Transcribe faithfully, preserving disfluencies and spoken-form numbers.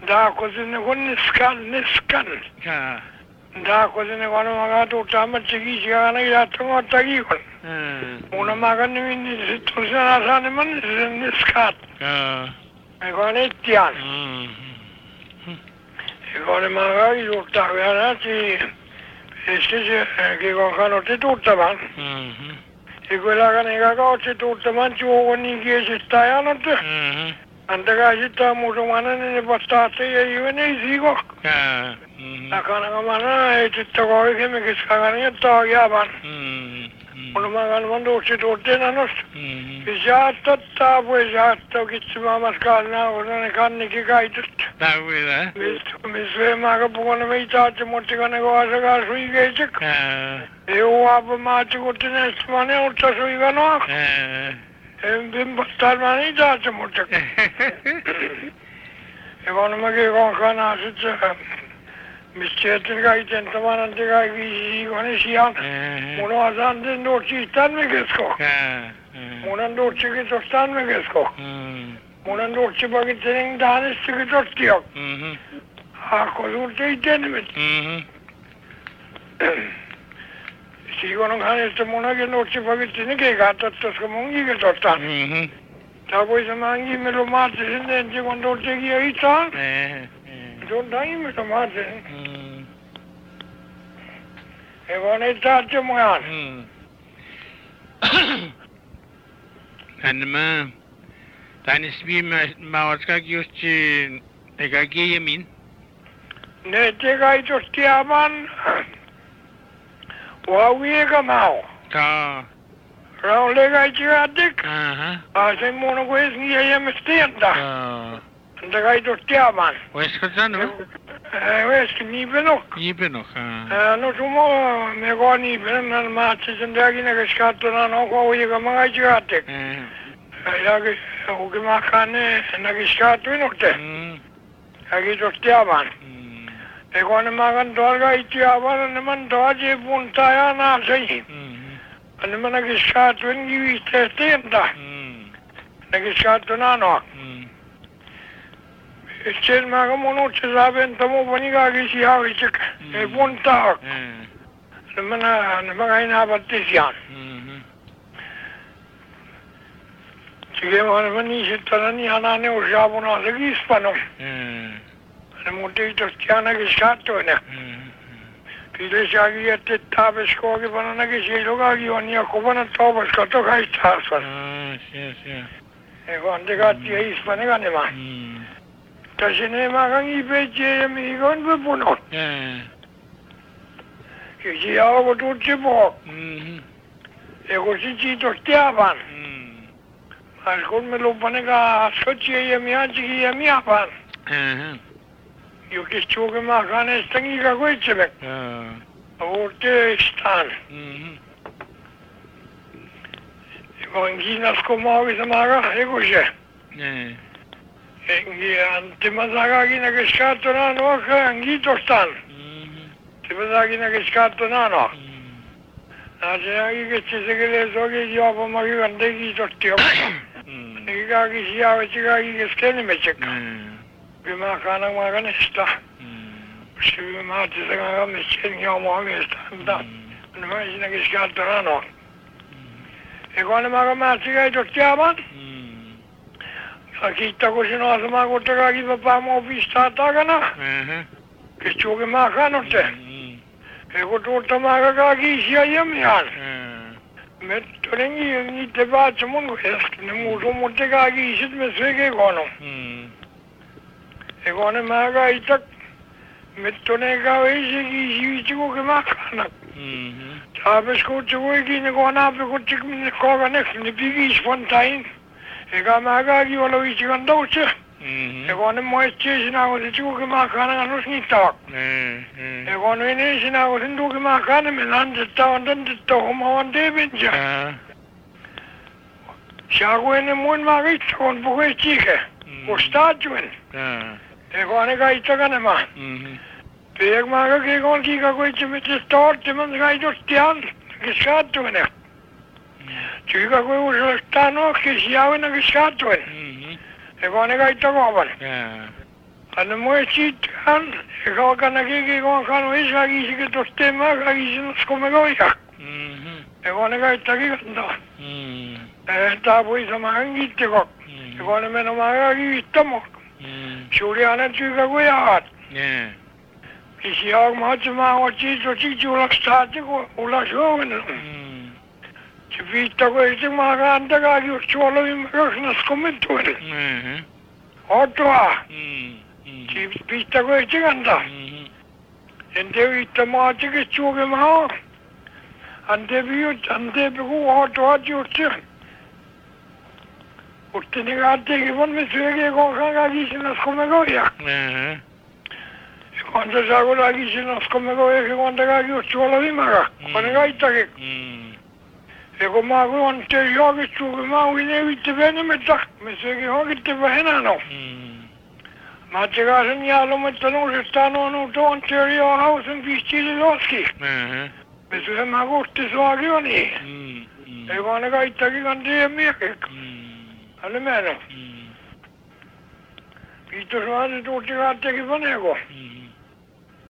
Dako sinne kun niskan, niskan. Ka. Dako sinne kun mga tutama chigi siya na ilatong otagi kun. Una makan ni ni tulisan asan man niskat. Ka. Eko ni tiyan. Eko ni mga itutawya na si este si kiko kano ti tutaman. Eko ilakan ikakaw si tutaman chuko ni kiesista yan ito. Antaka sita mutumana ni pastate ya iwe ni sigo. Nakana kamana ito ko kemi kiskakanya to yaban. Uno makan mando si tutte na nos. Isata tapo isata kitsima maskalna uno ne kanni kikaitut. Tawila. Mis miswe maga pukona me itaate motikane ko asaka sui kechik. Eu apa machi kutine smane utta sui kanoa. Bim bastar mani itaate motik. Ekono magi konkana asitsa. Mistetin ka itentaman ante ka kisi kone siyan. Muno asan din dorchi istan me kesko. Munan dorchi ki tostan me kesko. Munan dorchi bagitening danis ki tostiyak. Ako durte itenimit. Si kono kane iste muna ki dorchi bagitini ke gatat toska mungi ke tostan. Tapo isa mangi me lo mati sinde enchi kon dorchi ki aitan. Don't die me to Martin. E vuole starci muoiano. Anma tani sbi ma oska giusti e kaki yamin. Ne te kai to stiaman. Wa wi ka mau. Ka. Rau le kai chiadik. Aha. A se mono quest ni yam stienda. Ka. Da kai to stiaman. Wes kazano? Eh, wes ni benok. Ni benok. Eh, no sumo me goni ben al match sendagi na scatto na no ko wi ka mga chiadik. Eh. Ya che o che mancane na che scatto in orte. Agi to stiaman. E quando magan dorga itiaban ne man doje punta ya na sei. Ne man na che scatto in gi stenda. Na che scatto na no. Este maga mono ce saben tamo bani ga gi si ha gi e punta. Ne man ne maga ina battisian. Sige man mani se tarani anane o jabuna se gi spano. Ne monte to stiana che scatto ne. Pile shagi ette tabe skogi banana che si loga gi oni ko bana to bas ka to kai sta sa. Sì, sì. E quando gatti e ispane ga ne ma. Ta se ne ma ga i peje mi gon bu buno. Eh. Che si ha go tutti po. E così ci to stiavan. Ascol me lo pane ga soci e mi anci e mi apan. Eh. Io che sto che ma cane stangi ga quece be. Ah. A volte stan. Mhm. E con chi nascomo che maga e così. Eh. E che ante mazaga che ne che scatto na no che angi to stan. Mhm. Ti mazaga che ne che scatto na no. Na je che ci se che le so che io ho ma che ande chi to stio. E che che si ha che che skene me check. Bima kana ma kana sta. Si ma ti se ga me chen io ma me sta. Da. Non mai ne che scatto na no. E quando ma ma ci ga to stiaman. Aquí está cosino a ma ko ta ki papà mo vista ta kana. Eh. Che ciò che ma kana te. E ko to ta ma ga ki sia yam yan. Metto nengi ni te va chmun ko ne mu so mo te ga ki sit me se ke kono. E kono ma ga itak metto ne ga ve se ki si ko ke ma kana. Sabes ko chuo ki ne ko na pe ko chik ne ko ga ne ni bigi spontain. E ga ma ga ki wala wi chikan do che. E kono mo che sina ko chuo ke ma kana no ni ta. E kono ne sina ko ndu ke ma kana me nan de ta ndan de to mo ande benja. Shago ne mon ma ri chon bu ke chike. Ko sta juen. E kono ga ita kana ma. Pe ma ga ke kon ki ga ko che me stort te man ga ito stian che scatto ne. Ci ga ko u sta no che si ha una che scatto ne. E kono ga ita ko ban. Anne moi sitten, eikä alkana kiki kun kanu isäkisikin tuossa teemää kaikisin uskomme koija. Mhm. Eikä ne käyttäkin kantaa. Mm. Tää voi samaan kiitteko. Eikä ne menomaan kiittämään. Mm. Suuri aina tyykä kuin jaat. Yeah. Isi on mahtavaa otsi tosi juhlaks taati kun ulas huomenna. Mm. Se viittaa kun ei se maa kantakaa just suolla ymmärrys kommentoida. Mhm. Ottoa. Mm. Mm. Se viittaa kun ei se kantaa. Mhm. En te viittaa maatikin suokemaan. Ante viut, ante puhuu ottoa just se. Mutta ne kaatteekin vaan me syökee konkaan kaikisinas komme koja. Mhm. Quando sa quella che si nasconde che quando che suola di maga, quando gaitake. Mm. E come quando io che su ma ne vite bene metà, mi sa che ho che te bene no. Mm. Ma te ga segnalo mettono che stanno no to anterior house in Vicini Loschi. Mhm. Mi sa ma gusti so agioni. Mm. Mm. E quando gaitake quando è mia che Mm. almeno. Mm. Vito sono tutti gatte che fanego. Mm.